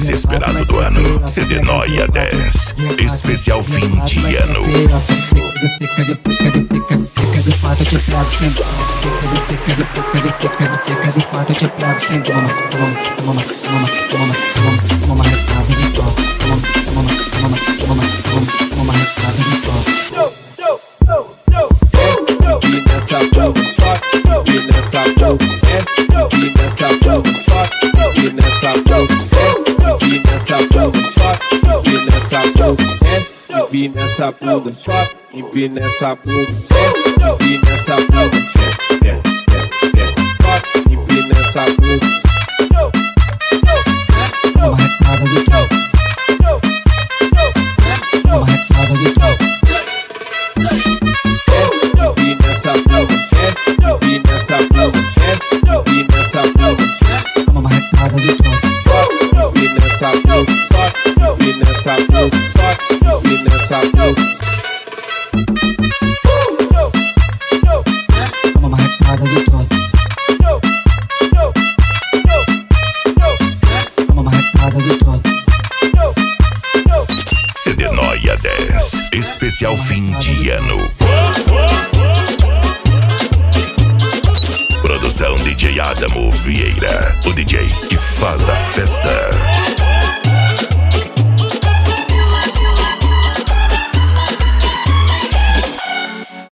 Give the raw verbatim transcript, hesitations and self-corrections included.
mais esperado do ano. C D Noia dez, especial fim de ano. Pica de pica de pica de pica de quatro te pego sem dó. Pica de pica de pica de pica de pica de quatro te pego sem dó. Toma, toma, toma, toma, toma, toma recado de dó. Toma, toma, toma, toma, toma, toma recado de dó. Empina essa bunda, empina essa bunda, empina essa bunda, empina essa bunda. Toma recado de dó. Toma recado de dó. Empina essa bunda, empina essa bunda, empina essa bunda. Toma recado de dó. Empina essa bunda, empina essa bunda. E nessa blusa Toma uma recada de dó. Toma uma recada de dó. C D Noia dez, especial fim de ano. Produção D J Adamo Vieira, o D J que faz a festa.